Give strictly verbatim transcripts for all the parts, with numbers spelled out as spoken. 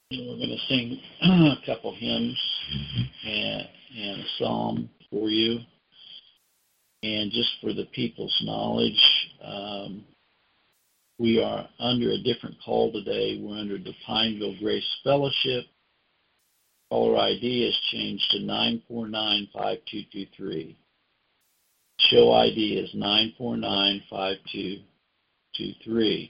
And we're going to sing a couple hymns and, and a psalm for you. And just for the people's knowledge, um, we are under a different call today. We're under the Pineville Grace Fellowship. Caller I D has changed to nine four nine, five two two three. Show I D is nine four nine, five two two three.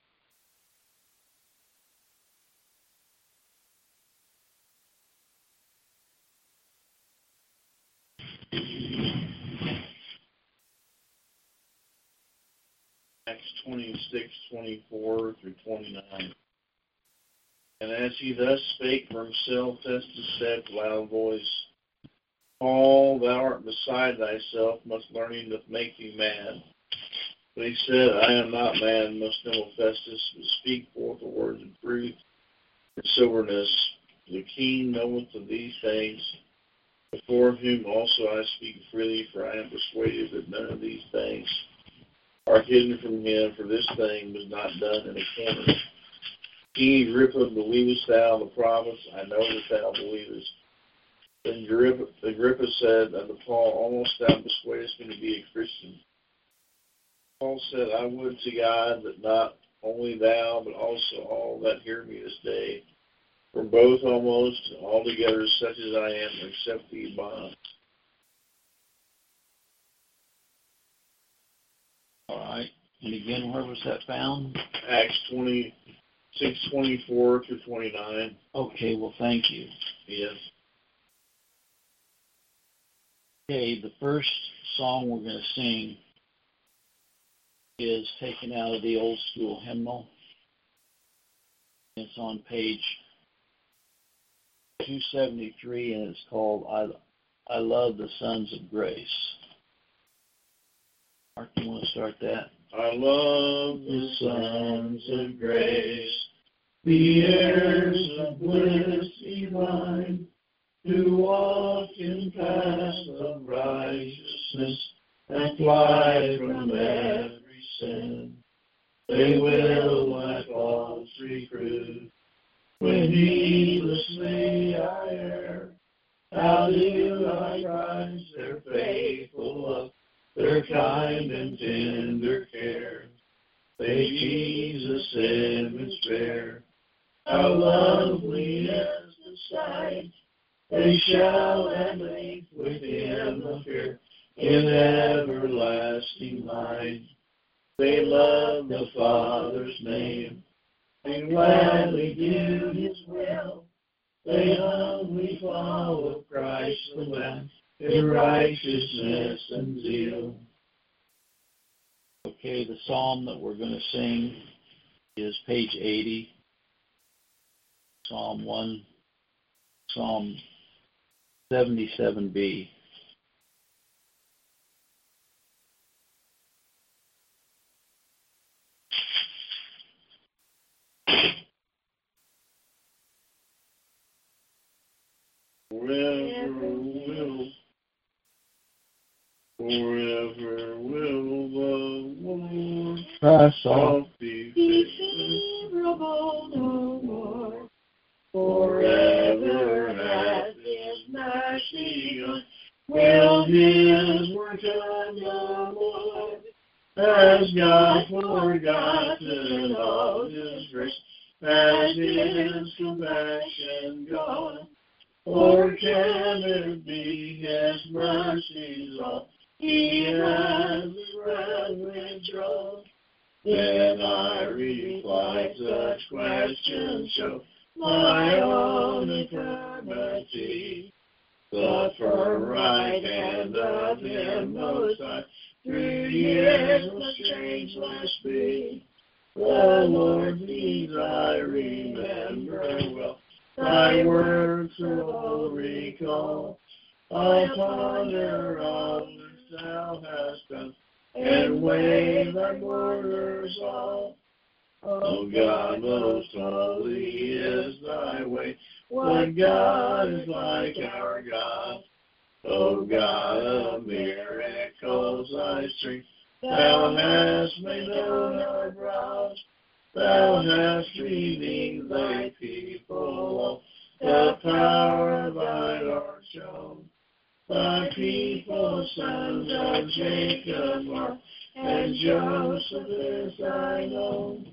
Acts twenty-six, twenty-four through twenty-nine. And as he thus spake for himself, Festus said with loud voice, Paul, thou art beside thyself, much learning doth make thee mad. But he said, I am not mad, most noble Festus, but speak forth the words of truth and soberness. The king knoweth of these things, before whom also I speak freely, for I am persuaded that none of these things are hidden from him, for this thing was not done in a corner. King Agrippa, believest thou the prophets? I know that thou believest. Then Agrippa, Agrippa said unto Paul, almost thou persuadest me to be a Christian. Paul said, I would to God that not only thou, but also all that hear me this day, for both almost altogether such as I am, accept these bonds. All right. And again, where was that found? Acts twenty-six, twenty-four through twenty-nine. Okay, well, thank you. Yes. Okay, the first song we're going to sing is taken out of the old school hymnal. It's on page two seventy-three, and it's called I, I Love the Sons of Grace. Mark, you want to start that? I love the sons of grace, the heirs of bliss divine, who walk in paths of righteousness and fly from every sin. They will, like false recruit, when needlessly I err. How do I rise their faithful love, their kind and tender care? They Jesus' image bear. How lovely is the sight! They shall at length with him appear in everlasting light. They love the Father's name, they gladly do his will. They humbly follow Christ the Lamb in righteousness and zeal. Okay, the psalm that we're going to sing is page eighty, Psalm one, Psalm seventy-seven B. Forever will, forever will the Lord Christ all be favorable no more. forever hath his mercy on, will his work done no more. Has God forgotten all his grace? Has his compassion gone? Or can it be his mercies all he has withdrawn? Then I reply, such questions show my own infirmity. The firm right hand of him most high through years must changeless be. The Lord needs I remember well. Thy words will recall. I ponder on which thou hast done, and weigh thy borders all. O God, most holy is thy way. What God is like our God? O God of miracles, thy strength, thou hast made known our brows. Thou hast redeemed thy people sons of Jacob are, and Joseph is I know.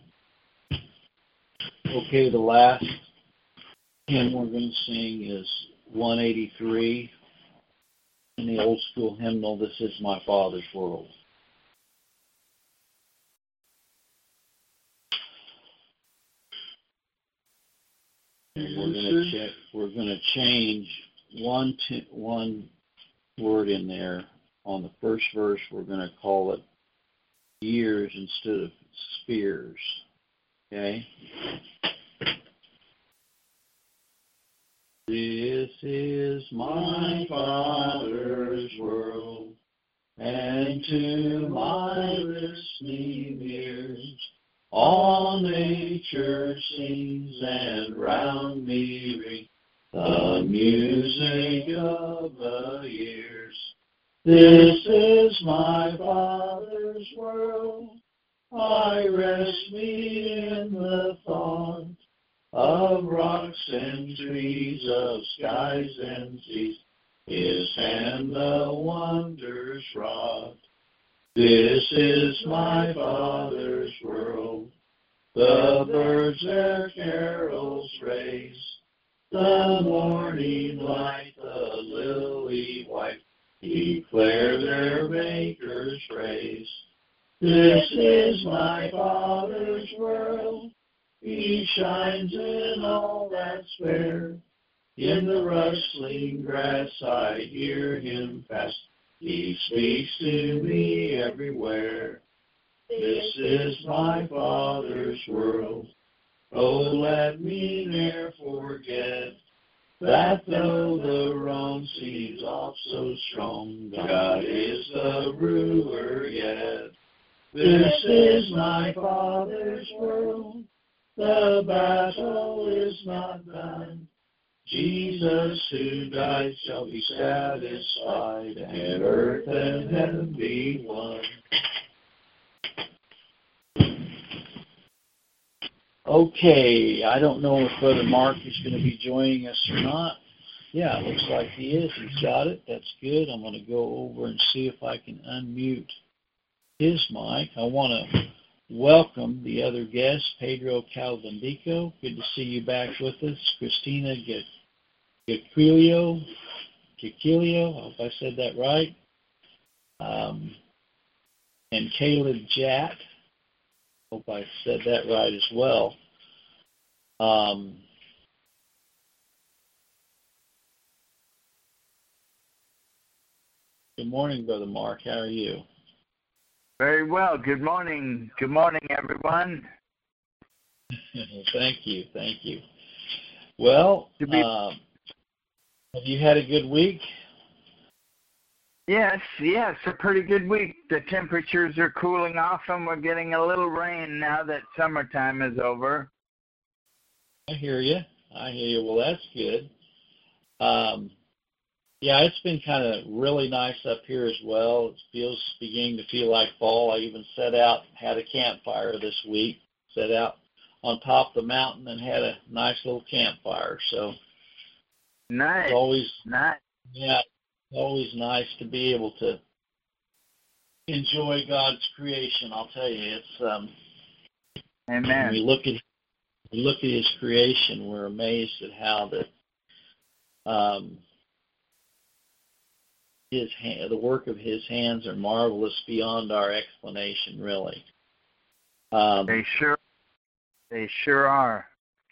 Okay, the last hymn we're going to sing is one eighty-three in the old school hymnal, This Is My Father's World. And we're going to check. We're going to change one t- one word in there on the first verse. We're going to call it years instead of spears. Okay. This is my Father's world, and to my listening ears all nature sings, and round me rings the music of the years. This is my Father's world. I rest me in the thought of rocks and trees, of skies and seas, His hand the wonders wrought. This is my Father's world. The birds their carols raise, the morning light, the lily white, declare their Maker's praise. This is my Father's world. He shines in all that's fair. In the rustling grass I hear Him pass. He speaks to me everywhere. This is my Father's world. Oh, let me ne'er forget that though the wrong seems oft so strong, God is the ruler yet. This is my Father's world. The battle is not done. Jesus who died shall be satisfied, and earth and heaven be one. Okay, I don't know if Brother Mark is going to be joining us or not. Yeah, it looks like he is. He's got it. That's good. I'm going to go over and see if I can unmute his mic. I want to welcome the other guest, Pedro Calvandico. Good to see you back with us. Christina Gacilio, Gacilio, I hope I said that right. Um, and Caleb Jatt. Hope I said that right as well. Um, good morning, Brother Mark. How are you? Very well. Good morning. Good morning, everyone. Thank you. Thank you. Well, uh, have you had a good week? Yes, yes, a pretty good week. The temperatures are cooling off, and we're getting a little rain now that summertime is over. I hear you. I hear you. Well, that's good. Um, yeah, it's been kind of really nice up here as well. It feels beginning to feel like fall. I even set out, had a campfire this week, set out on top of the mountain and had a nice little campfire. So nice. It's always nice. Yeah, it's always nice to be able to enjoy God's creation. I'll tell you, it's um. Amen. When we look at we look at His creation, we're amazed at how that um. His hand, the work of His hands are marvelous beyond our explanation, really. Um, they sure, they sure are.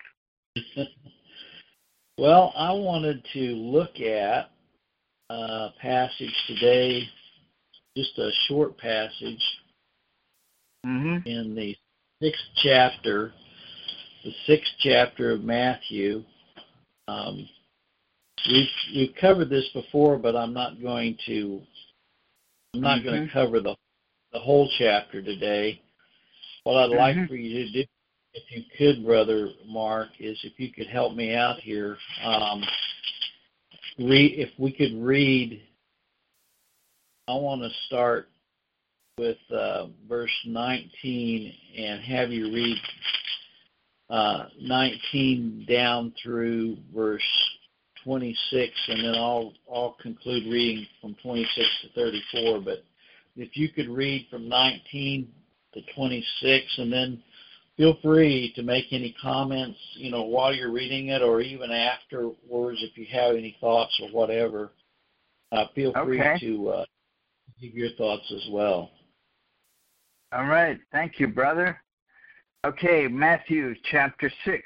Well, I wanted to look at a passage today, just a short passage mm-hmm. in the sixth chapter, the sixth chapter of Matthew. Um, We've we've covered this before, but I'm not going to I'm not mm-hmm. going to cover the the whole chapter today. What I'd mm-hmm. like for you to do, if you could, Brother Mark, is if you could help me out here. Um, read if we could read. I want to start with uh, verse nineteen and have you read uh, nineteen down through verse twenty-six, and then I'll I'll conclude reading from twenty-six to thirty-four. But if you could read from nineteen to twenty-six, and then feel free to make any comments, you know, while you're reading it, or even afterwards if you have any thoughts or whatever. Uh, feel free Okay. to uh, give your thoughts as well. All right. Thank you, brother. Okay, Matthew chapter six.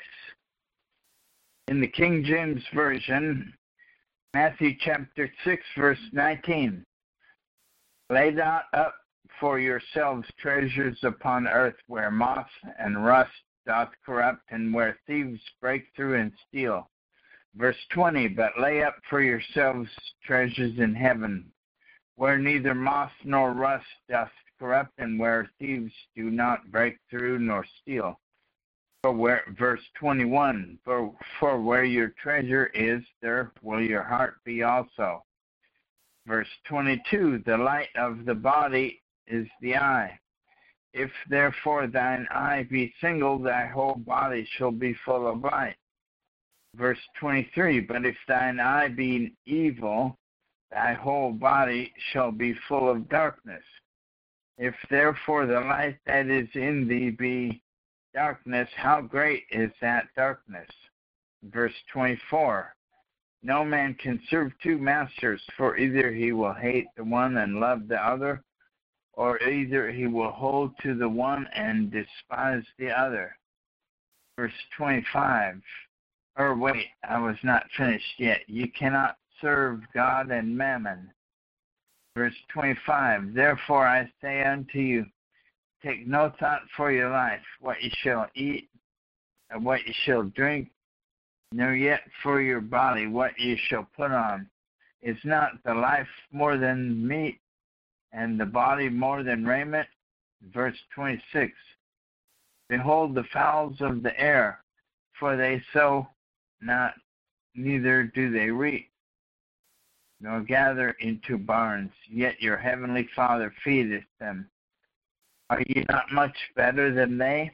In the King James Version, Matthew chapter six, verse nineteen. Lay not up for yourselves treasures upon earth, where moth and rust doth corrupt, and where thieves break through and steal. Verse twenty. But lay up for yourselves treasures in heaven, where neither moth nor rust doth corrupt, and where thieves do not break through nor steal. For where, verse twenty-one, for, for where your treasure is, there will your heart be also. Verse twenty-two, the light of the body is the eye. If therefore thine eye be single, thy whole body shall be full of light. Verse twenty-three, but if thine eye be evil, thy whole body shall be full of darkness. If therefore the light that is in thee be darkness, how great is that darkness? Verse twenty-four, no man can serve two masters, for either he will hate the one and love the other, or either he will hold to the one and despise the other. Verse twenty-five, or wait, I was not finished yet. You cannot serve God and mammon. Verse twenty-five, therefore I say unto you, take no thought for your life, what you shall eat, and what you shall drink, nor yet for your body, what you shall put on. Is not the life more than meat, and the body more than raiment? Verse twenty-six, behold the fowls of the air, for they sow not, neither do they reap, nor gather into barns, yet your heavenly Father feedeth them. Are you not much better than they?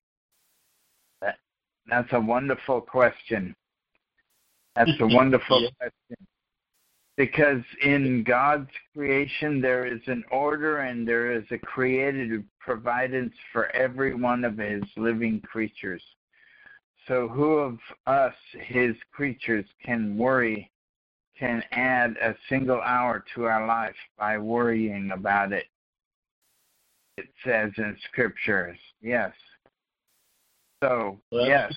That, that's a wonderful question. That's a wonderful Yeah. question. Because in God's creation, there is an order and there is a created providence for every one of his living creatures. So who of us, his creatures, can worry, can add a single hour to our life by worrying about it? It says in scriptures, yes. So, Well, yes,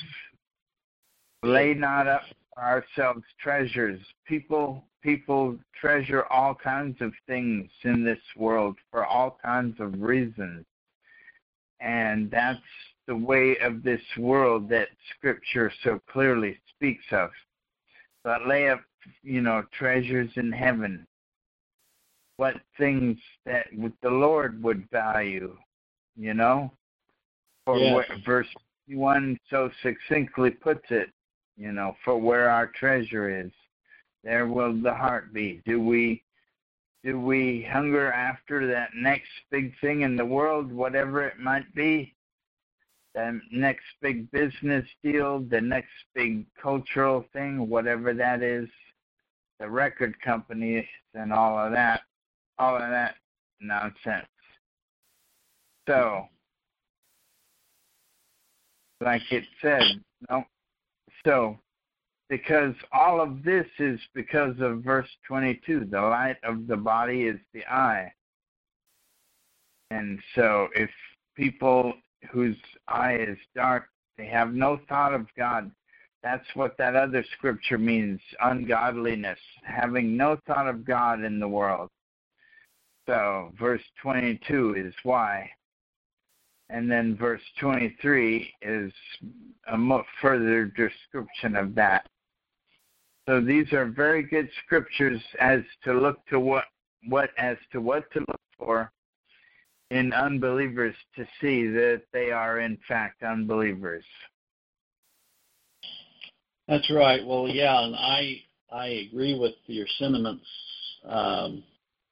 lay not up for ourselves treasures. People, people treasure all kinds of things in this world for all kinds of reasons. And that's the way of this world that Scripture so clearly speaks of. But lay up, you know, treasures in heaven. What things that the Lord would value, you know? For Yes. where, verse one so succinctly puts it, you know, for where our treasure is, there will the heart be. Do we do we hunger after that next big thing in the world, whatever it might be? The next big business deal, the next big cultural thing, whatever that is, the record companies and all of that, all of that nonsense. So, like it said, no. So, because all of this is because of verse twenty-two, the light of the body is the eye. And so if people whose eye is dark, they have no thought of God. That's what that other scripture means, ungodliness, having no thought of God in the world. So verse twenty-two is why. And then verse twenty-three is a more further description of that. So these are very good scriptures as to look to what, what as to what to look for in unbelievers to see that they are in fact unbelievers. That's right. Well, yeah, and I I agree with your sentiments um,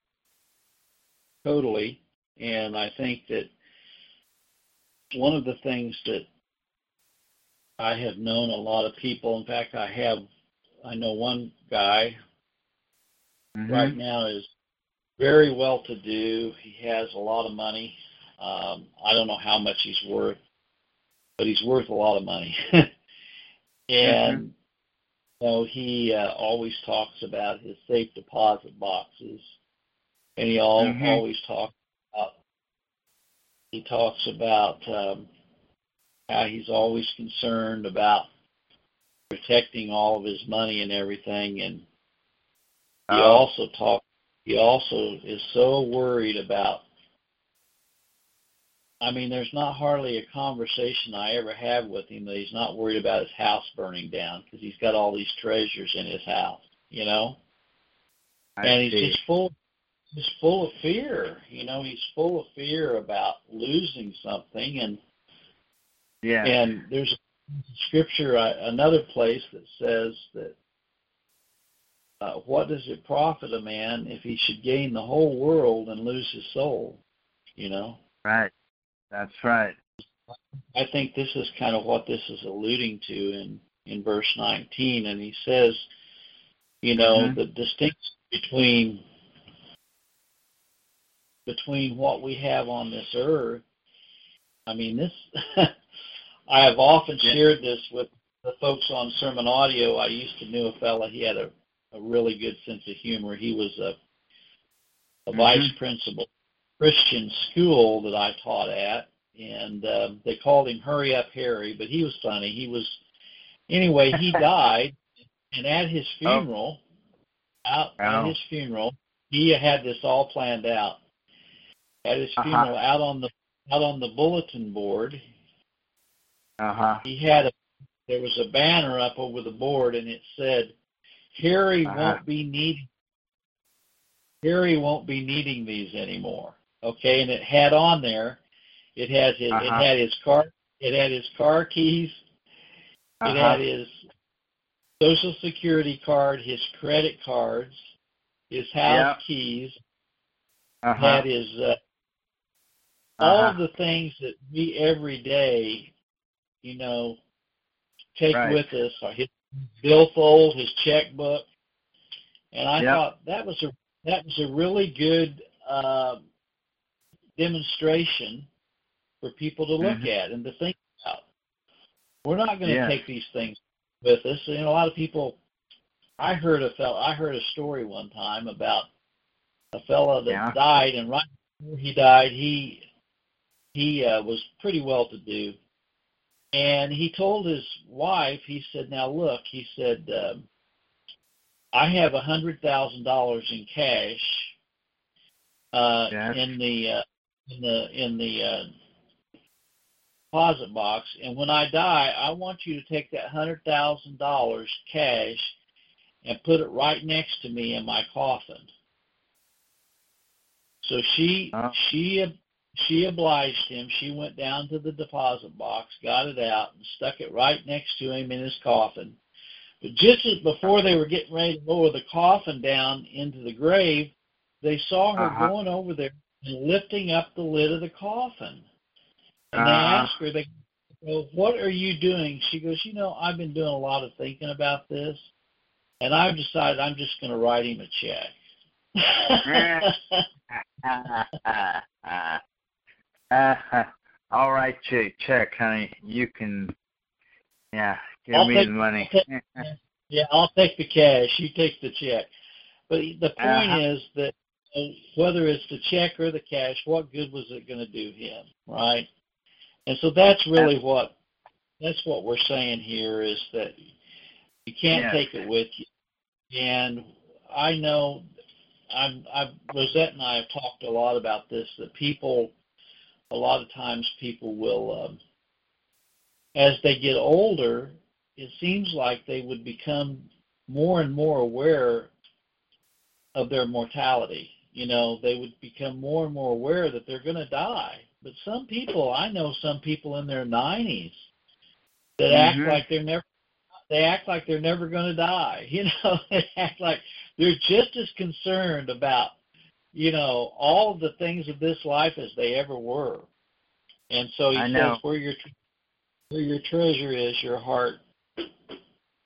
totally, and I think that one of the things that I have known a lot of people, in fact, I have I know one guy Mm-hmm. right now is very well to do. He has a lot of money. Um, I don't know how much he's worth, but he's worth a lot of money. and Mm-hmm. you know, he uh, always talks about his safe deposit boxes, and he all, Mm-hmm. always talks about he talks about um, how he's always concerned about protecting all of his money and everything, and he Oh. also talk. He also is so worried about. I mean, there's not hardly a conversation I ever have with him that he's not worried about his house burning down, because he's got all these treasures in his house, you know. I and he's see. just full, just full of fear. You know, he's full of fear about losing something, and Yeah. and there's a scripture, uh, another place that says that. Uh, what does it profit a man if he should gain the whole world and lose his soul? You know? Right. That's right. I think this is kind of what this is alluding to in, in verse nineteen. And he says, you know, Mm-hmm. the distinction between between what we have on this earth. I mean, this, I have often Yeah. shared this with the folks on Sermon Audio. I used to know a fella, he had a a really good sense of humor. He was a, a Mm-hmm. vice principal Christian school that I taught at, and uh, they called him Hurry Up Harry, but he was funny. He was, anyway, he died, and at his funeral, oh. out Oh. at his funeral, he had this all planned out. At his Uh-huh. funeral, out on the out on the bulletin board, Uh-huh. he had a, there was a banner up over the board, and it said, Harry Uh-huh. won't be needing Harry won't be needing these anymore. Okay, and it had on there, it has his, Uh-huh. it had his car, it had his car keys, Uh-huh. it had his Social Security card, his credit cards, his house Yep. keys, Uh-huh. had his uh, all Uh-huh. of the things that we every day, you know, take Right. with us, or his billfold, his checkbook, and I Yep. thought that was a that was a really good uh, demonstration for people to look Mm-hmm. at and to think about. We're not going to Yeah. take these things with us. You know, a lot of people. I heard a fellow, I heard a story one time about a fellow that Yeah. died, and right before he died, he he uh, was pretty well to do, and he told his wife. He said, "Now look," he said, um, "I have a hundred thousand dollars in cash uh, Yes. in the uh, in the in the uh, deposit box, and when I die, I want you to take that hundred thousand dollars cash and put it right next to me in my coffin." So she Oh. she she obliged him. She went down to the deposit box, got it out, and stuck it right next to him in his coffin. But just as before they were getting ready to lower the coffin down into the grave, they saw her Uh-huh. going over there and lifting up the lid of the coffin. And they Uh-huh. asked her, they go, "What are you doing?" She goes, "You know, I've been doing a lot of thinking about this, and I've decided I'm just going to write him a check." uh, all right, check, check, honey. You can, yeah, give I'll me take- the money. Yeah, I'll take the cash. You take the check. But the point Uh-huh. is that uh, whether it's the check or the cash, what good was it going to do him, right? And so that's really what that's what we're saying here, is that you can't Yes. take it with you. And I know I'm, I've, Rosette and I have talked a lot about this, that people, a lot of times people will, um, as they get older, it seems like they would become more and more aware of their mortality. You know, they would become more and more aware that they're going to die. But some people, I know some people in their nineties that Mhm. act like they're never, they act like they're never going to die. You know, they act like they're just as concerned about, you know, all of the things of this life as they ever were. And so he I says, know. where your where your treasure is, your heart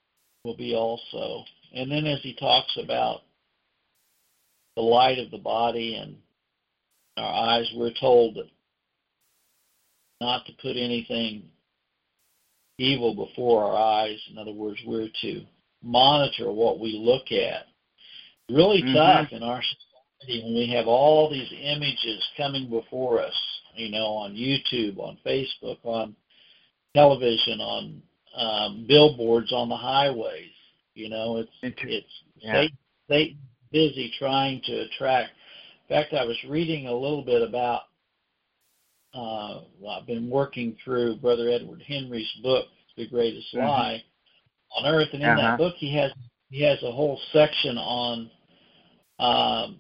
will be also. And then as he talks about the light of the body and our eyes, we're told that not to put anything evil before our eyes. In other words, we're to monitor what we look at. Really mm-hmm. tough in our society when we have all these images coming before us, you know, on YouTube, on Facebook, on television, on um, billboards on the highways. You know, it's it's yeah. Satan, Satan busy trying to attract. In fact, I was reading a little bit about. Uh, I've been working through Brother Edward Henry's book, The Greatest mm-hmm. Lie on Earth, and in uh-huh. that book he has he has a whole section on um,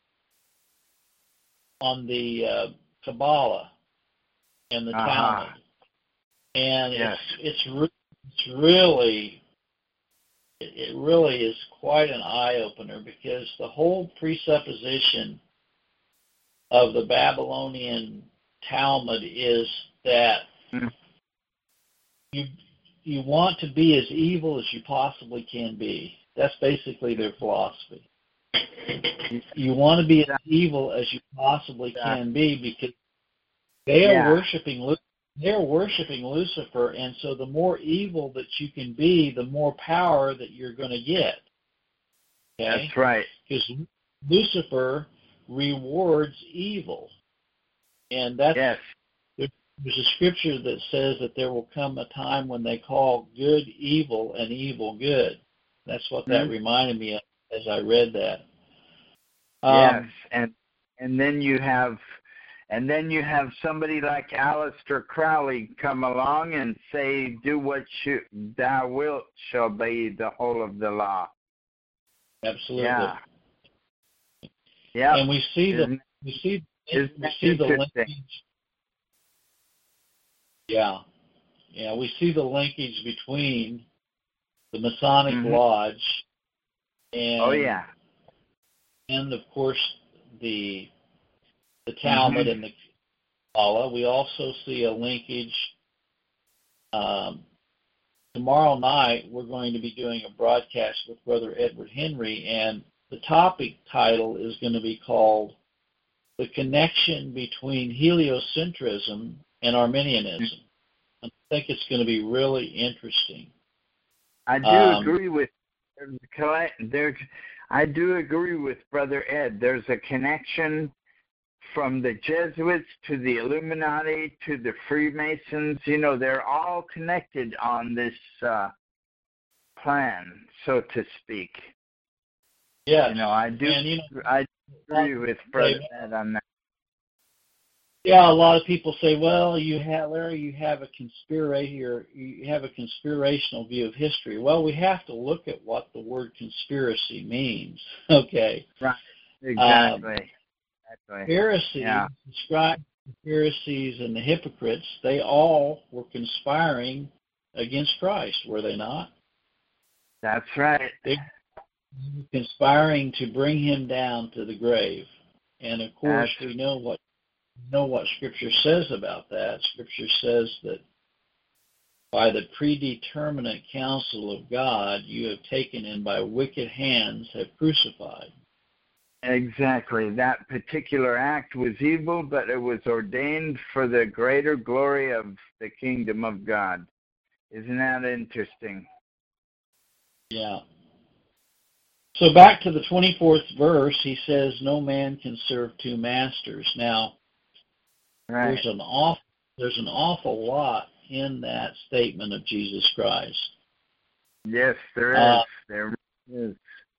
on the uh, Kabbalah and the uh-huh. Talmud, and yes. it's it's, re- it's really it really is quite an eye opener, because the whole presupposition of the Babylonian Talmud is that mm. you you want to be as evil as you possibly can be. That's basically their philosophy. You want to be as evil as you possibly can be, because they are yeah. worshiping they're worshiping Lucifer, and so the more evil that you can be, the more power that you're going to get. Okay? That's right. Because Lucifer rewards evil. And that's yes. there's a scripture that says that there will come a time when they call good evil and evil good. That's what that mm-hmm. reminded me of as I read that. Yes, um, and and then you have and then you have somebody like Aleister Crowley come along and say, "Do what you, thou wilt shall be the whole of the law." Absolutely. Yeah. Yeah. And we see the we see we see the linkage. Yeah. Yeah, we see the linkage between the Masonic mm-hmm. Lodge and oh yeah. and of course the the Talmud mm-hmm. and the Kabbalah. We also see a linkage. Um, tomorrow night we're going to be doing a broadcast with Brother Edward Henry, and the topic title is going to be called "The Connection Between Heliocentrism and Arminianism." Mm-hmm. I think it's going to be really interesting. I do um, agree with there. I do agree with Brother Ed. There's a connection from the Jesuits to the Illuminati to the Freemasons. You know, they're all connected on this uh, plan, so to speak. Yeah, you know, I do. And, you know, I agree with Brother Ed on that. Yeah, a lot of people say, "Well, you have Larry, you have a conspiracy, or you have a conspirational view of history." Well, we have to look at what the word conspiracy means. Okay. Right. Exactly. Um, exactly. Pharisees, yeah. the scribes, the Pharisees, and the hypocrites, they all were conspiring against Christ, were they not? That's right. They were conspiring to bring him down to the grave. And of course, That's... we know what know what Scripture says about that. Scripture says that by the predeterminate counsel of God, you have taken and by wicked hands have crucified. Exactly. That particular act was evil, but it was ordained for the greater glory of the kingdom of God. Isn't that interesting? Yeah. So back to the twenty-fourth verse, he says, "No man can serve two masters." Now, right. there's an awful, there's an awful lot in that statement of Jesus Christ. Yes, there is. Uh, there is.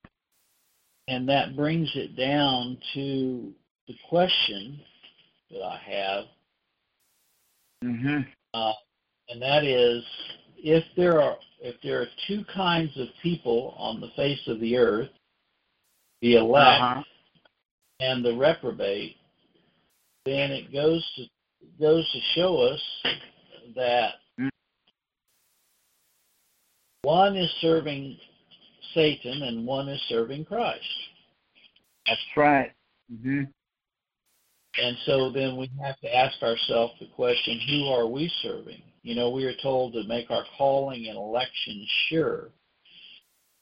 And that brings it down to the question that I have. Mm-hmm. Uh, and that is, if there are if there are two kinds of people on the face of the earth, the elect uh-huh. and the reprobate, then it goes to goes to show us that mm-hmm. one is serving Satan and one is serving Christ. That's right. Mm-hmm. And so then we have to ask ourselves the question, who are we serving? You know, we are told to make our calling and election sure.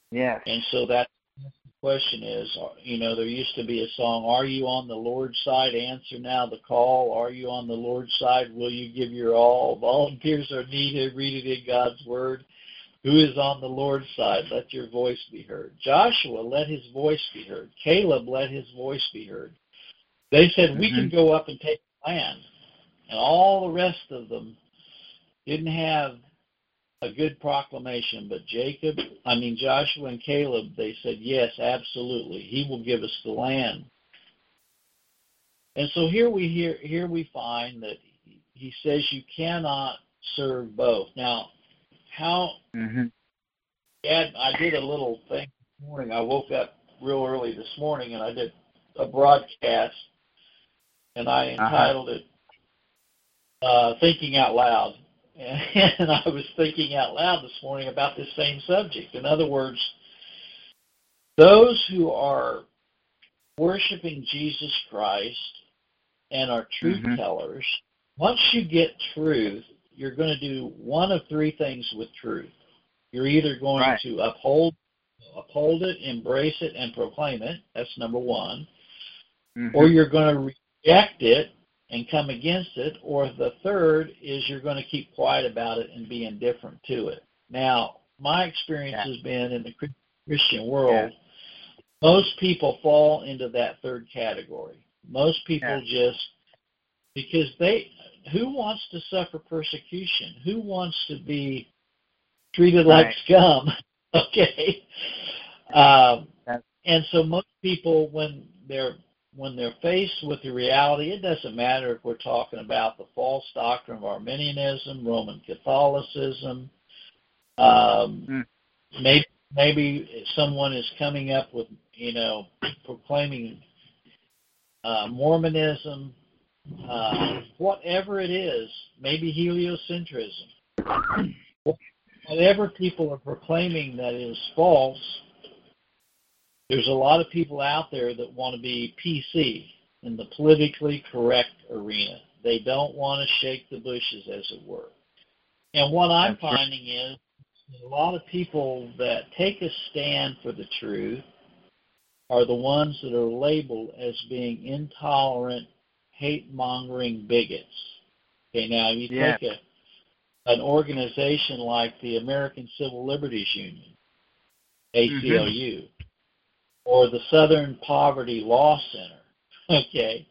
Yes. And so that question is, you know, there used to be a song, are you on the Lord's side? Answer now the call. Are you on the Lord's side? Will you give your all? Volunteers are needed. Read it in God's word. Who is on the Lord's side? Let your voice be heard. Joshua, let his voice be heard. Caleb, let his voice be heard. They said, we mm-hmm. can go up and take the land. And all the rest of them didn't have a good proclamation, but Jacob, I mean Joshua and Caleb, they said, yes, absolutely, he will give us the land. And so here we hear, here we find that he says you cannot serve both. Now, how? Mm-hmm. Ed, I did a little thing this morning. I woke up real early this morning, and I did a broadcast, and I entitled uh-huh. it uh, "Thinking Out Loud." And I was thinking out loud this morning about this same subject. In other words, those who are worshiping Jesus Christ and are truth mm-hmm. tellers, once you get truth, you're going to do one of three things with truth. You're either going right. to uphold uphold it, embrace it, and proclaim it. That's number one. Mm-hmm. Or you're going to reject it and come against it, or the third is you're going to keep quiet about it and be indifferent to it. Now, my experience yeah. has been in the Christian world, yeah. most people fall into that third category. Most people yeah. just, because they, who wants to suffer persecution? Who wants to be treated right. like scum? Okay? Um, and so most people, when they're when they're faced with the reality, it doesn't matter if we're talking about the false doctrine of Arminianism, Roman Catholicism, um, mm. maybe maybe someone is coming up with, you know, proclaiming uh, Mormonism, uh, whatever it is, maybe heliocentrism, whatever people are proclaiming that is false. There's a lot of people out there that want to be P C, in the politically correct arena. They don't want to shake the bushes, as it were. And what I'm That's finding right. is a lot of people that take a stand for the truth are the ones that are labeled as being intolerant, hate-mongering bigots. Okay, now you yeah. take a, an organization like the American Civil Liberties Union, A C L U, mm-hmm. or the Southern Poverty Law Center, okay?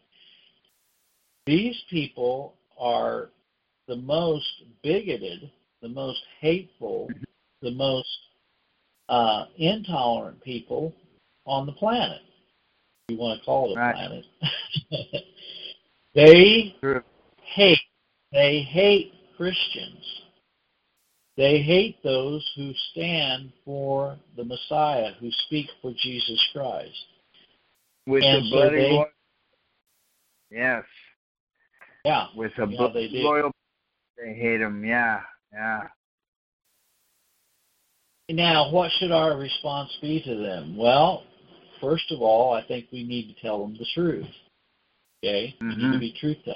These people are the most bigoted, the most hateful, the most uh, intolerant people on the planet, if you want to call it a right. planet. They True. hate, they hate Christians. They hate those who stand for the Messiah, who speak for Jesus Christ. With and the so bloody they, loyal. Yes. Yeah. With a yeah, bloody they loyal. They hate them. Yeah. Yeah. Now, what should our response be to them? Well, first of all, I think we need to tell them the truth. Okay? Mm-hmm. We need to be truthful.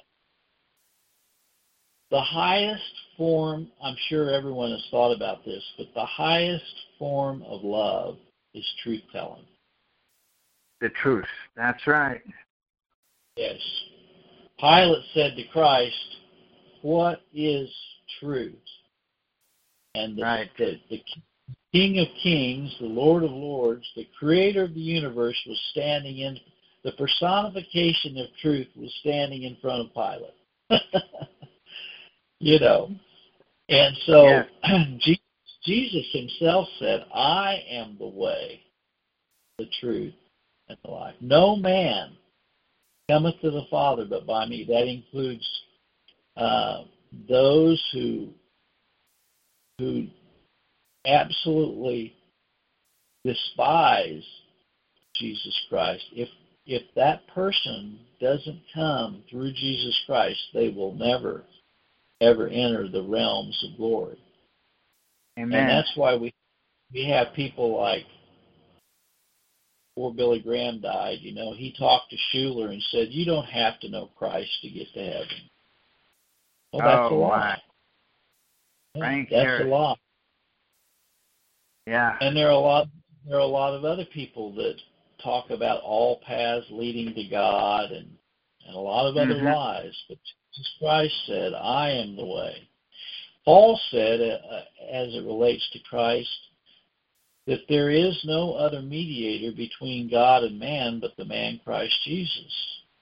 The highest form, I'm sure everyone has thought about this, but the highest form of love is truth-telling. The truth. That's right. Yes. Pilate said to Christ, what is truth? And the, right. the, the King of Kings, the Lord of Lords, the Creator of the universe was standing in, the personification of truth was standing in front of Pilate. You know, and so yeah. Jesus himself said, I am the way, the truth, and the life. No man cometh to the Father but by me. That includes uh, those who who absolutely despise Jesus Christ. If if that person doesn't come through Jesus Christ, they will never ever enter the realms of glory. Amen. And that's why we we have people like, before Billy Graham died, you know, he talked to Schuller and said, you don't have to know Christ to get to heaven. Well, that's oh, a lie. My. Yeah, that's Harris. a lie. Yeah. And there are a lot there are a lot of other people that talk about all paths leading to God and, and a lot of other mm-hmm. lies. But Jesus Christ said, I am the way. Paul said, uh, as it relates to Christ, that there is no other mediator between God and man but the man Christ Jesus.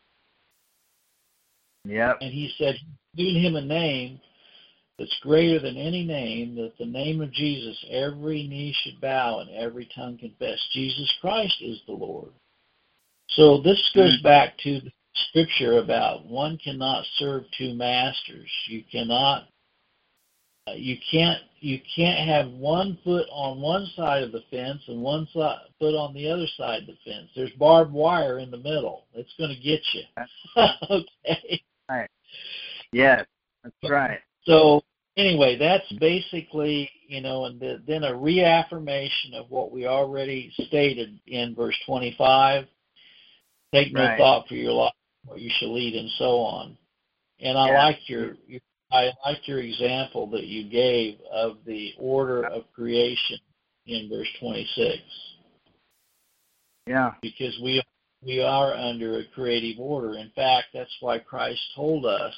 Yep. And he said, giving him a name that's greater than any name, that the name of Jesus, every knee should bow and every tongue confess. Jesus Christ is the Lord. So this goes mm-hmm. back to the scripture about one cannot serve two masters. You cannot Uh, you can't you can't have one foot on one side of the fence and one side, foot on the other side of the fence. There's barbed wire in the middle. It's going to get you. Okay. Right. Yes, that's right. So anyway, that's basically, you know, and the, then a reaffirmation of what we already stated in verse twenty-five. Take no right. thought for your life, what you shall eat, and so on. And I yeah. like your, your I liked your example that you gave of the order of creation in verse twenty-six. Yeah. Because we we are under a creative order. In fact, that's why Christ told us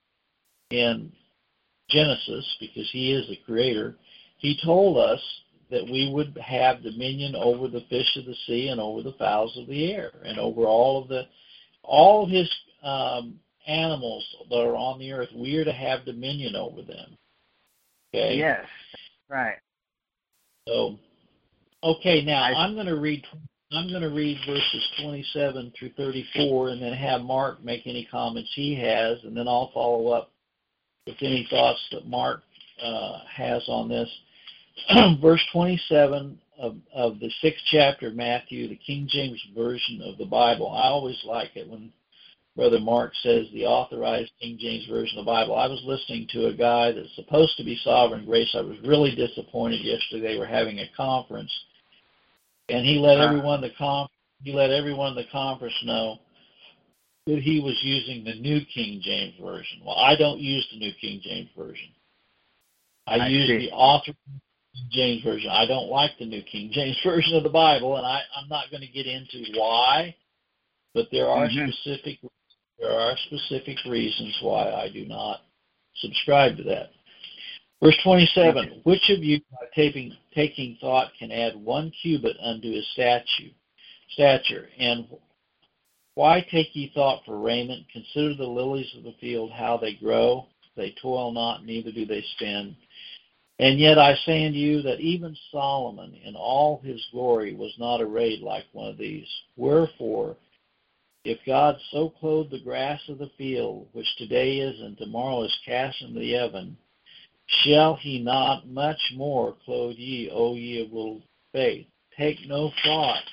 in Genesis, because he is the creator, he told us that we would have dominion over the fish of the sea and over the fowls of the air and over all of the all of his um animals that are on the earth. We are to have dominion over them. Okay? Yes. Right. So, okay, now I, I'm going to read I'm going to read verses twenty-seven through thirty-four and then have Mark make any comments he has, and then I'll follow up with any thoughts that Mark uh, has on this. Verse twenty-seven of, of the sixth chapter of Matthew, the King James Version of the Bible. I always like it when Brother Mark says the authorized King James Version of the Bible. I was listening to a guy that's supposed to be Sovereign Grace. I was really disappointed yesterday. They were having a conference, and he let everyone in the con- he let everyone in the conference know that he was using the New King James Version. Well, I don't use the New King James Version. I, I use see. the authorized King James Version. I don't like the New King James Version of the Bible, and I, I'm not going to get into why, but there are mm-hmm. specific There are specific reasons why I do not subscribe to that. Verse twenty-seven, okay. Which of you, by taking, taking thought, can add one cubit unto his statue, stature? And why take ye thought for raiment? Consider the lilies of the field, how they grow. They toil not, neither do they spin. And yet I say unto you that even Solomon in all his glory was not arrayed like one of these. Wherefore, if God so clothe the grass of the field, which today is and tomorrow is cast into the oven, shall he not much more clothe ye, O ye of little faith? Take no thought,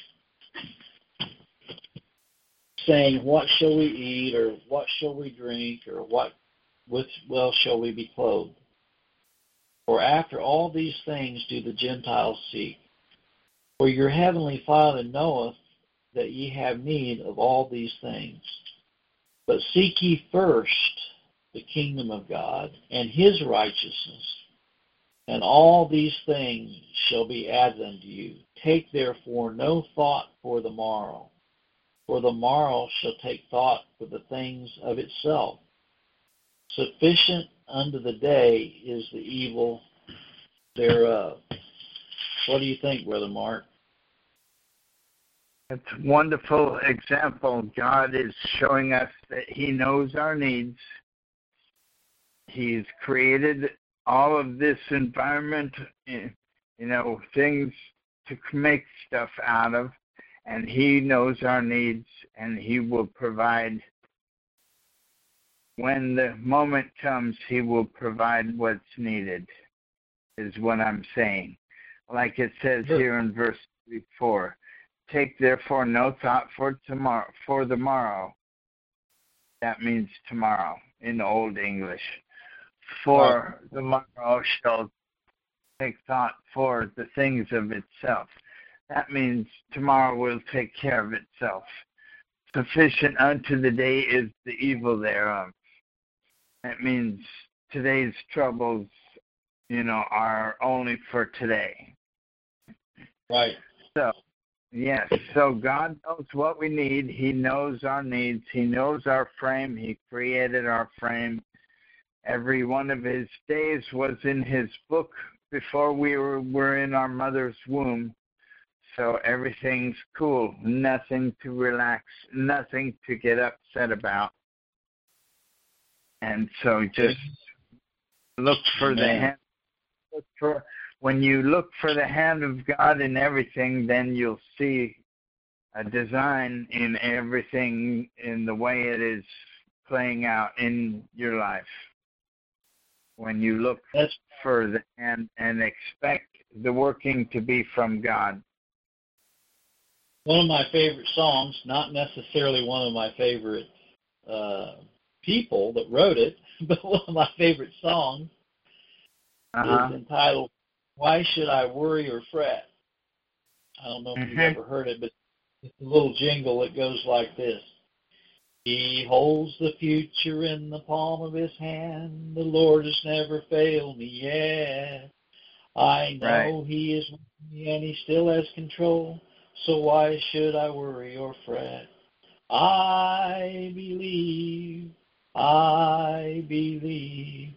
saying, what shall we eat, or what shall we drink, or what with well shall we be clothed? For after all these things do the Gentiles seek. For your heavenly Father knoweth that ye have need of all these things. But seek ye first the kingdom of God and his righteousness, and all these things shall be added unto you. Take therefore no thought for the morrow, for the morrow shall take thought for the things of itself. Sufficient unto the day is the evil thereof. What do you think, Brother Mark? It's a wonderful example. God is showing us that he knows our needs. He's created all of this environment, you know, things to make stuff out of, and he knows our needs, and he will provide. When the moment comes, he will provide what's needed, is what I'm saying. Like it says here in verse four. Take therefore no thought for tomorrow, for the morrow. That means tomorrow in Old English. For the morrow shall take thought for the things of itself. That means tomorrow will take care of itself. Sufficient unto the day is the evil thereof. That means today's troubles, you know, are only for today. Right. So, yes, so God knows what we need. He knows our needs. He knows our frame. He created our frame. Every one of his days was in his book before we were, were in our mother's womb. So everything's cool. Nothing to relax. Nothing to get upset about. And so just look for the hand. Look for, when you look for the hand of God in everything, then you'll see a design in everything in the way it is playing out in your life. When you look That's for the hand and expect the working to be from God. one of my favorite songs, not necessarily one of my favorite uh, people that wrote it, but one of my favorite songs Uh-huh. is entitled, Why Should I Worry or Fret? I don't know if Mhm. you've ever heard it, but it's a little jingle that goes like this. He holds the future in the palm of his hand. The Lord has never failed me yet. I know Right. he is with me and he still has control. So why should I worry or fret? I believe, I believe,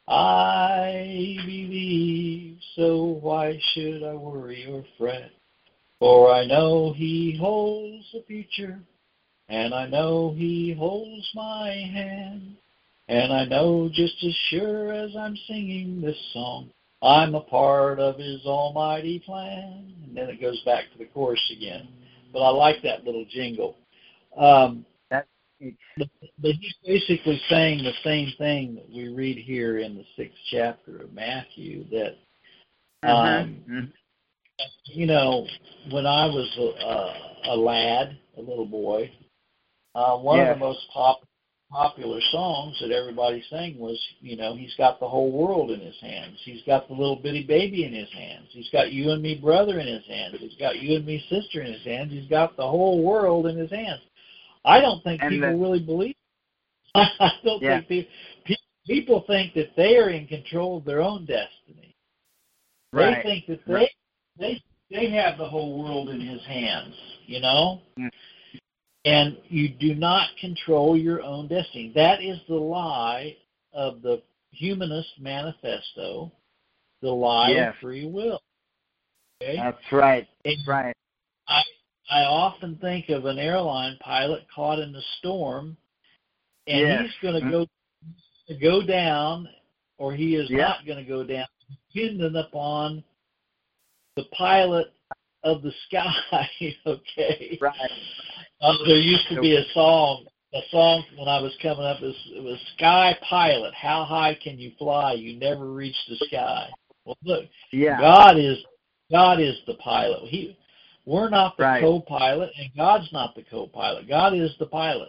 I believe. So why should I worry or fret? For I know he holds the future, and I know he holds my hand. And I know just as sure as I'm singing this song, I'm a part of his almighty plan. And then it goes back to the chorus again. But I like that little jingle. Um, That's but, but he's basically saying the same thing that we read here in the sixth chapter of Matthew, that, um, mm-hmm. you know, when I was a, a, a lad, a little boy, uh, one Yes. of the most pop, popular songs that everybody sang was, you know, he's got the whole world in his hands. He's got the little bitty baby in his hands. He's got you and me brother in his hands. He's got you and me sister in his hands. He's got the whole world in his hands. I don't think And people the, really believe. I don't yeah. think people, people think that they are in control of their own destiny. Right. They think that they Right. they they have the whole world in his hands, you know? Mm. And you do not control your own destiny. That is the lie of the humanist manifesto, the lie Yes. of free will. Okay? That's right. And Right. I I often think of an airline pilot caught in the storm, and Yes. he's going to go go down, or he is Yep. not going to go down, dependent upon the pilot of the sky. Okay. Right. Uh, there used to be a song, a song when I was coming up. It was, it was Sky Pilot. How high can you fly? You never reach the sky. Well, look, Yeah. God is God is the pilot. He, we're not the Right. co-pilot, and God's not the co-pilot. God is the pilot.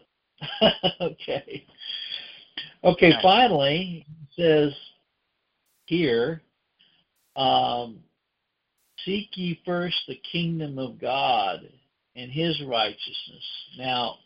Okay. Okay. Right. Finally, it says here, um, seek ye first the kingdom of God and his righteousness. Now,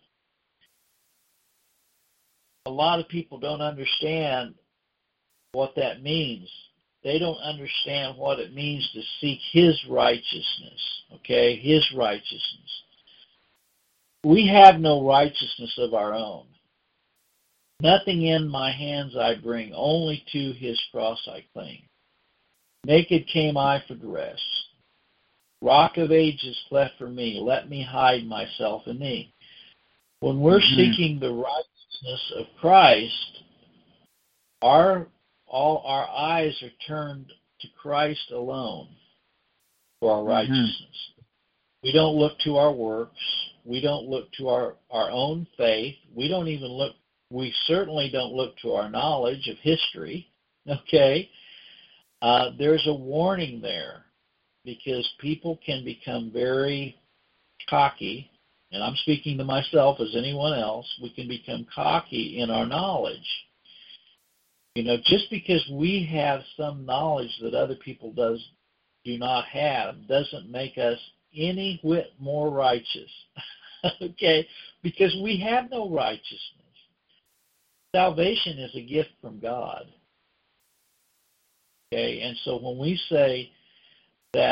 a lot of people don't understand what that means. They don't understand what it means to seek his righteousness, okay, his righteousness. We have no righteousness of our own. Nothing in my hands I bring, only to his cross I cling. Naked came I for dress. Rock of ages cleft for me, let me hide myself in thee. When we're Mhm. seeking the righteousness of Christ, our all our eyes are turned to Christ alone for our Mhm. righteousness. We don't look to our works. We don't look to our, our own faith. We don't even look, we certainly don't look to our knowledge of history. Okay? Uh, there's a warning there, because people can become very cocky, and I'm speaking to myself as anyone else. We can become cocky in our knowledge. You know, just because we have some knowledge that other people does do not have doesn't make us any whit more righteous. Okay? Because we have no righteousness. Salvation is a gift from God. Okay? And so when we say that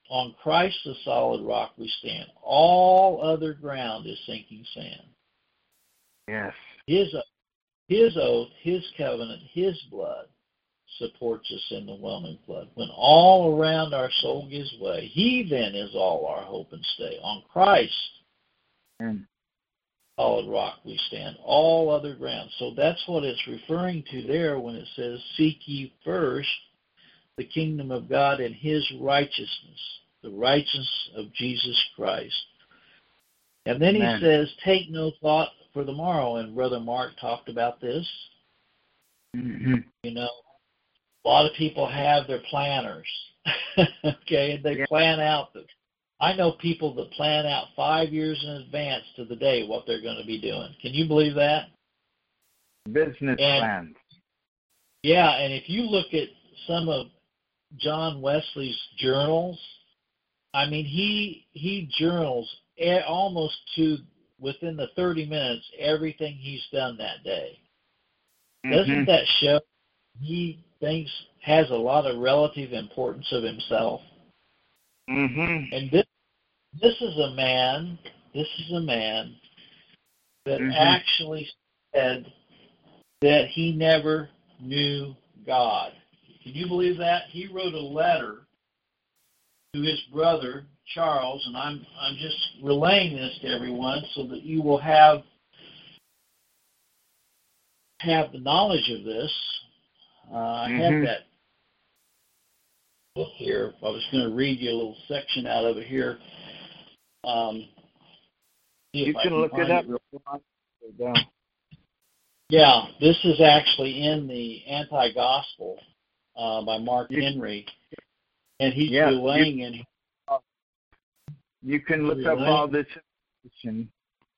On Christ the solid rock we stand. All other ground is sinking sand. Yes. His, his oath, His covenant, His blood supports us in the whelming flood. When all around our soul gives way, He then is all our hope and stay. On Christ, Mm. solid rock we stand. All other ground. So that's what it's referring to there when it says, seek ye first the kingdom of God and His righteousness, the righteousness of Jesus Christ. And then Amen. He says, take no thought for the morrow. And Brother Mark talked about this. Mm-hmm. You know, a lot of people have their planners, okay, and they Yeah. plan out. The, I know people that plan out five years in advance to the day what they're going to be doing. Can you believe that? Business And- plans. Yeah, and if you look at some of John Wesley's journals, I mean, he he journals e- almost to within the thirty minutes everything he's done that day. Doesn't Mm-hmm. that show he thinks has a lot of relative importance of himself? Mm-hmm. And this this is a man, this is a man that Mhm. actually said that he never knew God. Can you believe that? He wrote a letter to his brother Charles, and I'm I'm just relaying this to everyone so that you will have have the knowledge of this. Uh, I Mhm. have that book here. I was going to read you a little section out of it here. Um, see if You I can look find it up. real- Yeah, this is actually in the Anti-Gospel uh, by Mark You- Henry, and he's Yeah, relaying in You can look up Really? all this information.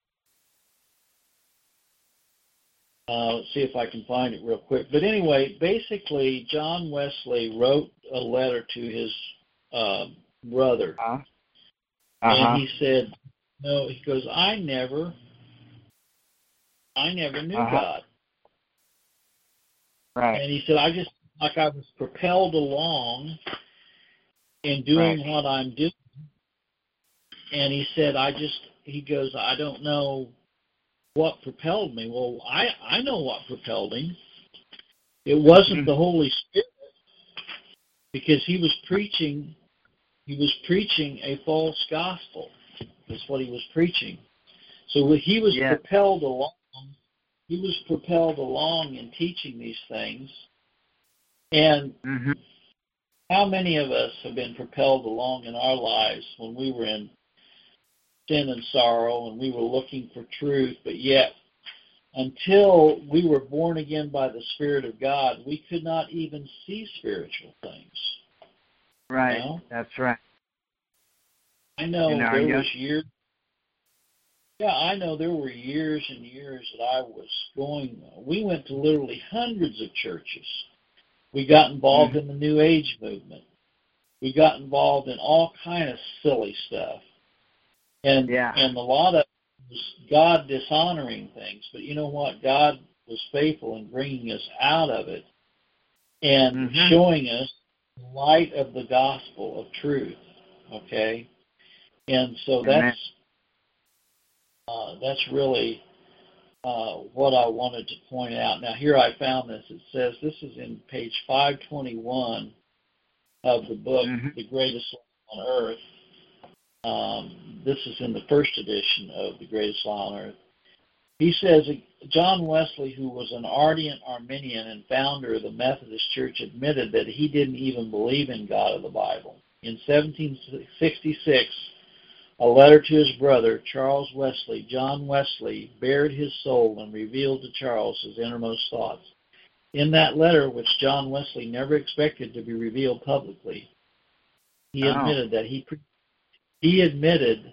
Uh, let's see if I can find it real quick. But anyway, basically, John Wesley wrote a letter to his uh, brother, Uh-huh. Uh-huh. and he said, "No," he goes, "I never, I never knew Uh-huh. God." Right. And he said, "I just like I was propelled along in doing Right. what I'm doing." And he said, "I just," he goes, "I don't know what propelled me." Well, I, I know what propelled him. It wasn't Mhm. the Holy Spirit, because he was preaching, he was preaching a false gospel. That's what he was preaching. So he was Yeah. propelled along. He was propelled along in teaching these things. And Mm-hmm. how many of us have been propelled along in our lives when we were in sin and sorrow and we were looking for truth, but yet until we were born again by the Spirit of God, we could not even see spiritual things. Right. You know? That's right. I know In our there young- was years. Yeah, I know there were years and years that I was going. We went to literally hundreds of churches. We got involved Mhm. in the New Age movement. We got involved in all kind of silly stuff, and Yeah. and a lot of it was God dishonoring things. But you know what? God was faithful in bringing us out of it and Mhm. showing us the light of the gospel of truth. Okay, and so Amen. that's uh, that's really uh, what I wanted to point out. Now, here I found this. It says, this is in page five twenty-one of the book, Mhm. The Greatest Law on Earth. Um, this is in the first edition of The Greatest Law on Earth. He says, John Wesley, who was an ardent Arminian and founder of the Methodist Church, admitted that he didn't even believe in God of the Bible. In seventeen sixty-six, a letter to his brother, Charles Wesley, John Wesley, bared his soul and revealed to Charles his innermost thoughts. In that letter, which John Wesley never expected to be revealed publicly, he Oh. admitted that he pre- he admitted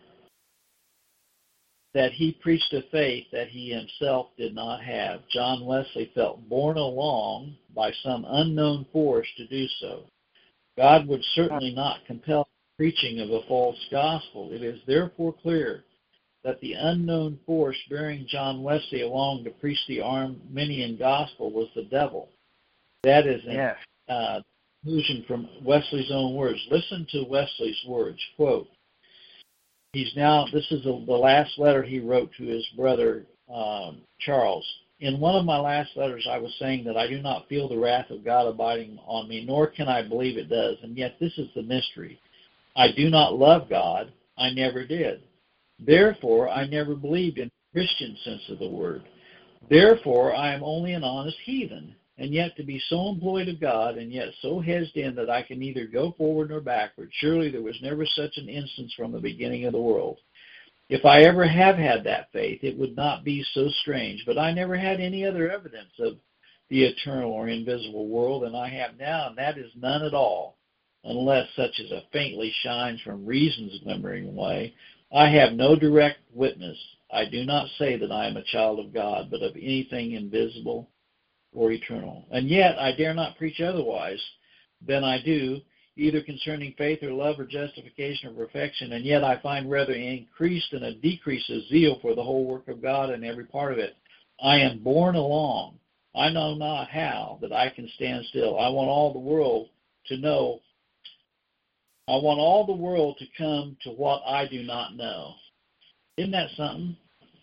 that he preached a faith that he himself did not have. John Wesley felt borne along by some unknown force to do so. God would certainly not compel preaching of a false gospel. It is therefore clear that the unknown force bearing John Wesley along to preach the Arminian gospel was the devil. That is in Yes. uh, conclusion from Wesley's own words. Listen to Wesley's words. Quote, he's now, this is the, the last letter he wrote to his brother, um, Charles. In one of my last letters, I was saying that I do not feel the wrath of God abiding on me, nor can I believe it does. And yet this is the mystery. I do not love God. I never did. Therefore, I never believed in the Christian sense of the word. Therefore, I am only an honest heathen. And yet to be so employed of God, and yet so hedged in that I can neither go forward nor backward, surely there was never such an instance from the beginning of the world. If I ever have had that faith, it would not be so strange, but I never had any other evidence of the eternal or invisible world than I have now, and that is none at all, unless such as a faintly shines from reason's glimmering way. I have no direct witness. I do not say that I am a child of God, but of anything invisible or eternal. And yet I dare not preach otherwise than I do, either concerning faith or love or justification or perfection, and yet I find rather increased and a decrease of zeal for the whole work of God and every part of it. I am borne along. I know not how that I can stand still. I want all the world to know. I want all the world to come to what I do not know. Isn't that something?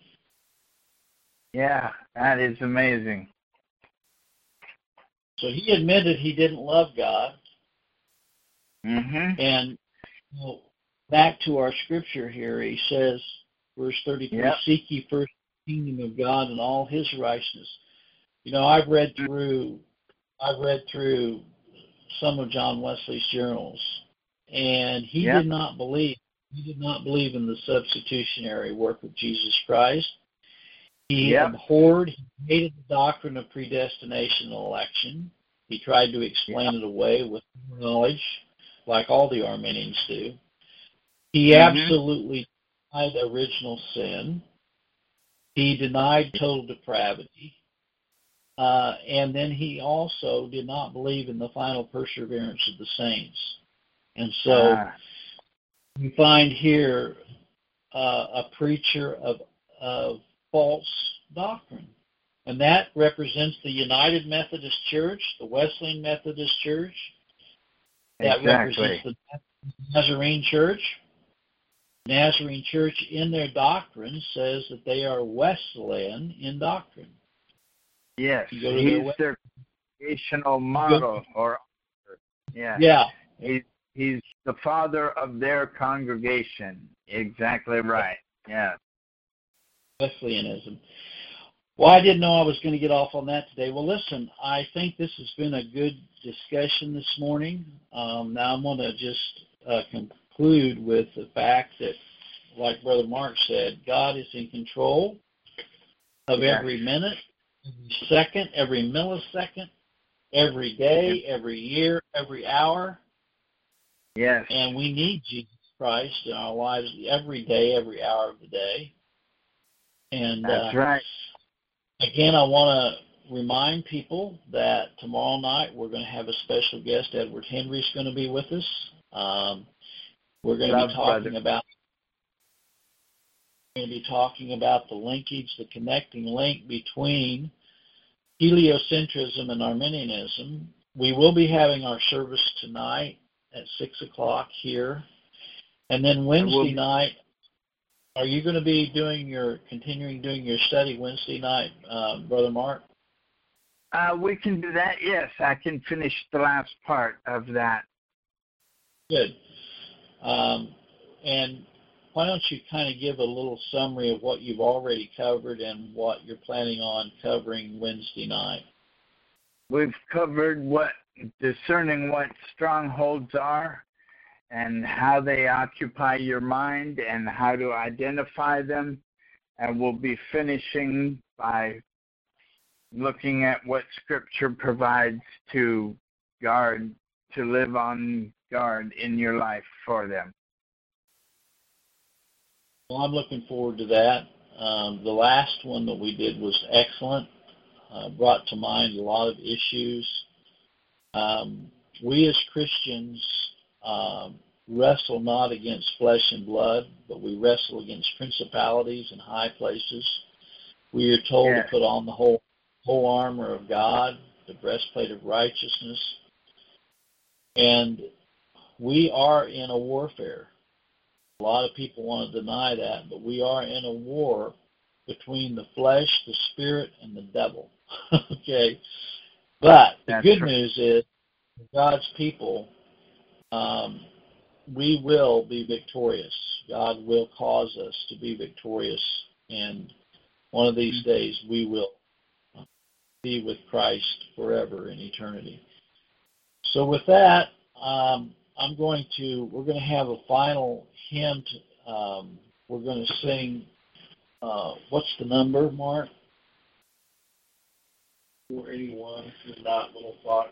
Yeah, that is amazing. So he admitted he didn't love God. Mm-hmm. And you know, back to our scripture here, he says, verse thirty-three, yep. Seek ye first the kingdom of God and all his righteousness. You know, I've read through I've read through some of John Wesley's journals, and he yep. did not believe he did not believe in the substitutionary work of Jesus Christ. He yep. abhorred, he hated the doctrine of predestination and election. He tried to explain yep. it away with knowledge, like all the Arminians do. He mm-hmm. absolutely denied original sin. He denied total depravity. Uh, and then he also did not believe in the final perseverance of the saints. And so ah. we find here uh, a preacher of, of false doctrine. And that represents the United Methodist Church, the Wesleyan Methodist Church. That exactly. represents the Nazarene Church. Nazarene Church, in their doctrine, says that they are Wesleyan in doctrine. Yes, he's their, their congregational model, or yeah, yeah, he's he's the father of their congregation. Exactly right. Yeah, Wesleyanism. Well, I didn't know I was going to get off on that today. Well, listen, I think this has been a good discussion this morning. Um, now I'm going to just uh, conclude with the fact that, like Brother Mark said, God is in control of yes. every minute, every second, every millisecond, every day, every year, every hour. Yes. And we need Jesus Christ in our lives every day, every hour of the day. And that's uh, right. Again, I want to remind people that tomorrow night we're going to have a special guest. Edward Henry's going to be with us. Um, we're going to Love be talking brother. about we're going to be talking about the linkage, the connecting link between heliocentrism and Arminianism. We will be having our service tonight at six o'clock here, and then Wednesday be- night. Are you going to be doing your continuing doing your study Wednesday night, uh, Brother Mark? Uh, we can do that. Yes, I can finish the last part of that. Good. Um, and why don't you kind of give a little summary of what you've already covered and what you're planning on covering Wednesday night? We've covered what discerning what strongholds are, and how they occupy your mind, and how to identify them. And we'll be finishing by looking at what Scripture provides to guard, to live on guard in your life for them. Well, I'm looking forward to that. Um, the last one that we did was excellent, uh, brought to mind a lot of issues. Um, we as Christians um, wrestle not against flesh and blood, but we wrestle against principalities and high places. We are told yes. to put on the whole whole armor of God, the breastplate of righteousness, And we are in a warfare. A lot of people want to deny that, but we are in a war between the flesh, the spirit, and the devil. Okay? But the That's good right. news is, God's people, um, we will be victorious. God will cause us to be victorious, and one of these days we will be with Christ forever in eternity. So with that, um, I'm going to, we're going to have a final hymn. To, um, we're going to sing, uh, what's the number, Mark? four eighty-one, not little flock.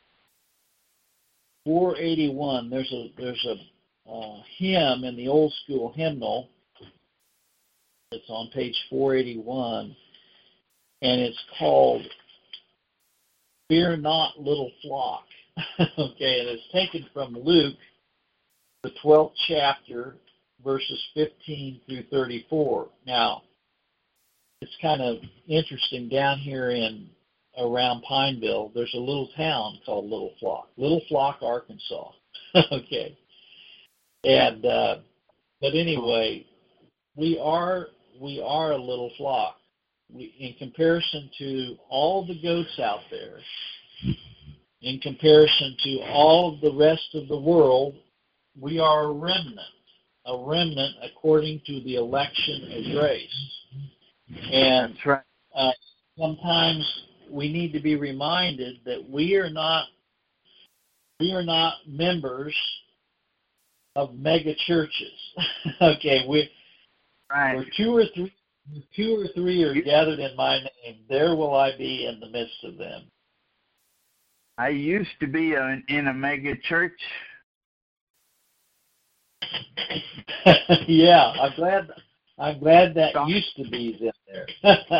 four eighty-one. There's a there's a uh, hymn in the old school hymnal. It's on page four eighty-one, and it's called "Fear Not, Little Flock." Okay, and it's taken from Luke, the twelfth chapter, verses fifteen through thirty-four. Now, it's kind of interesting down here in around Pineville. There's a little town called Little Flock, Little Flock, Arkansas. Okay, and uh, but anyway, we are we are a little flock. We, in comparison to all the goats out there, in comparison to all of the rest of the world, we are a remnant, a remnant according to the election of grace. And That's right. uh, sometimes we need to be reminded that we are not we are not members of mega churches. Okay, we Right. where two or three two or three are gathered in my name, there will I be in the midst of them. I used to be a, in a mega church. Yeah, I'm glad. I'm glad that used to be in there.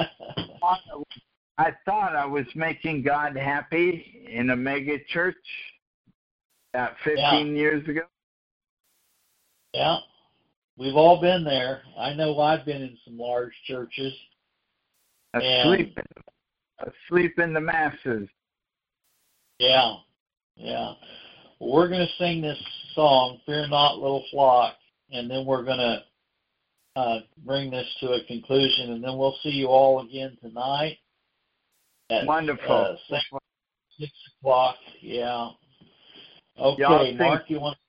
I thought I was making God happy in a mega church about fifteen Yeah. years ago. Yeah, we've all been there. I know I've been in some large churches. Asleep, asleep in the masses. Yeah, yeah. Well, we're going to sing this song, "Fear Not, Little Flock," and then we're going to uh, bring this to a conclusion, and then we'll see you all again tonight. At, Wonderful. Uh, six, six o'clock. Yeah. Okay, Y'all Mark, think- you want?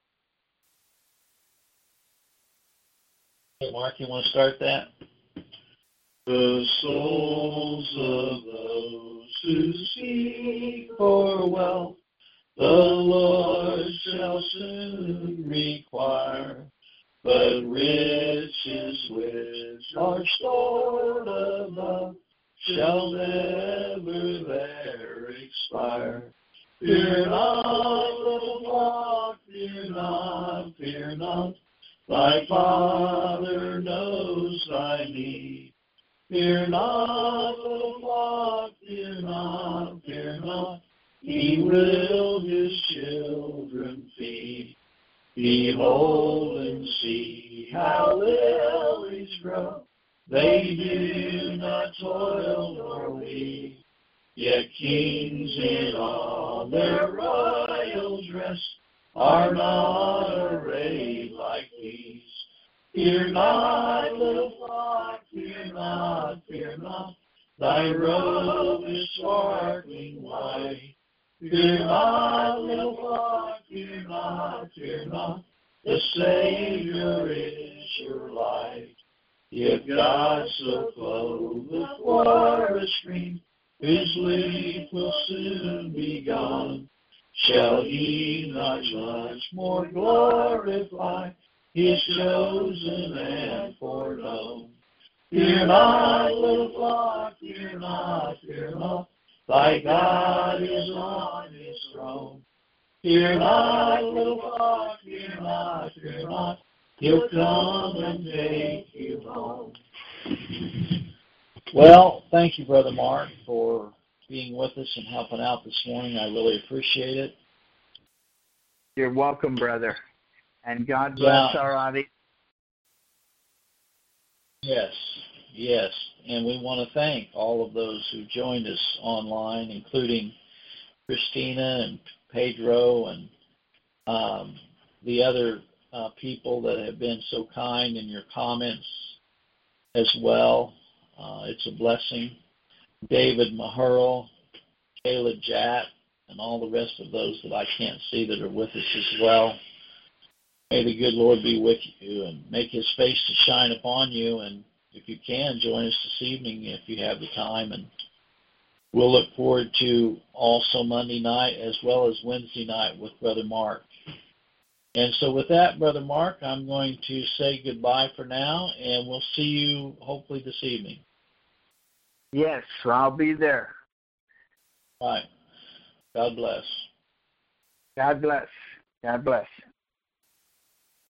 Mark, you want to start that? The souls of those who seek for wealth, the Lord shall soon require, but riches which are stored above shall never there expire. Fear not, little flock, fear not, fear not, thy Father knows thy need. Fear not, little flock, fear not, fear not, he will his children feed. Behold and see how lilies grow, they do not toil nor weave. Yet kings in all their royal dress are not arrayed like these. Fear not, little flock, fear not, fear not, thy robe is sparkling white. Fear not, little flock, fear not, fear not, the Savior is your light. If God so clothe the forest green, his leaf will soon be gone. Shall he not much more glorify his chosen and foreknown? Fear not, little flock, fear not, fear not, thy God is on his throne. Fear not, little flock, fear not, fear not, he'll come and take you home. Well, thank you, Brother Mark, for being with us and helping out this morning. I really appreciate it. You're welcome, brother. And God bless Yeah. our audience. Yes, yes. And we want to thank all of those who joined us online, including Christina and Pedro and um, the other uh, people that have been so kind in your comments as well. Uh, it's a blessing. David Mahurl, Kayla Jatt, and all the rest of those that I can't see that are with us as well. May the good Lord be with you and make his face to shine upon you. And if you can, join us this evening if you have the time. And we'll look forward to also Monday night as well as Wednesday night with Brother Mark. And so with that, Brother Mark, I'm going to say goodbye for now, and we'll see you hopefully this evening. Yes, I'll be there. All right. God bless. God bless. God bless.